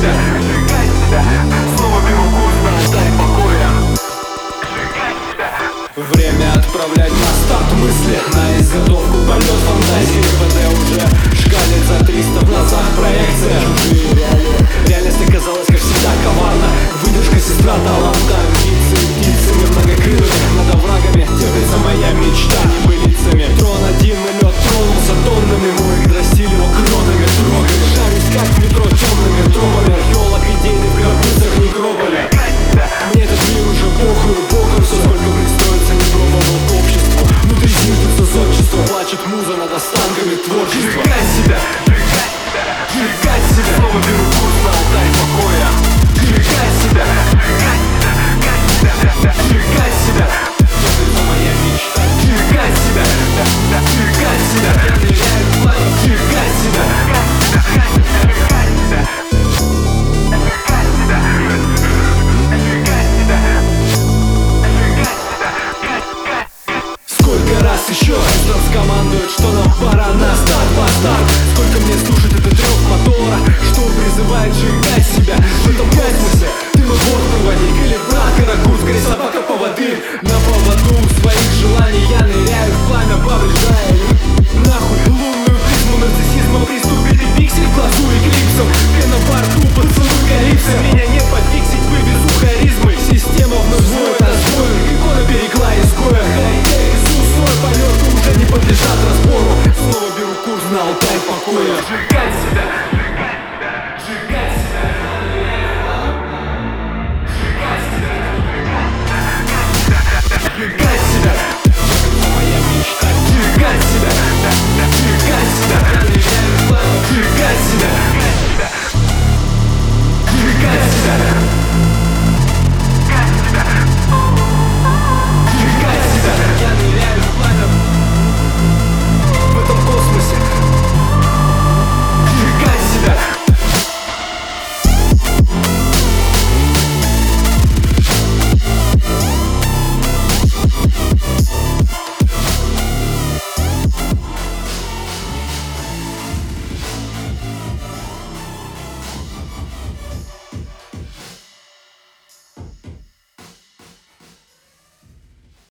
Сжигайся, сжигай себя. Снова беру курс на алтарь покоя. Сжигай себя. Время отправлять на старт мысли, на изготовку полет фантазии. ПД уже шкалит за 300, в глазах проекция. Чужие реалии, реальность оказалась как всегда коварна. Выдержка сестра таланта.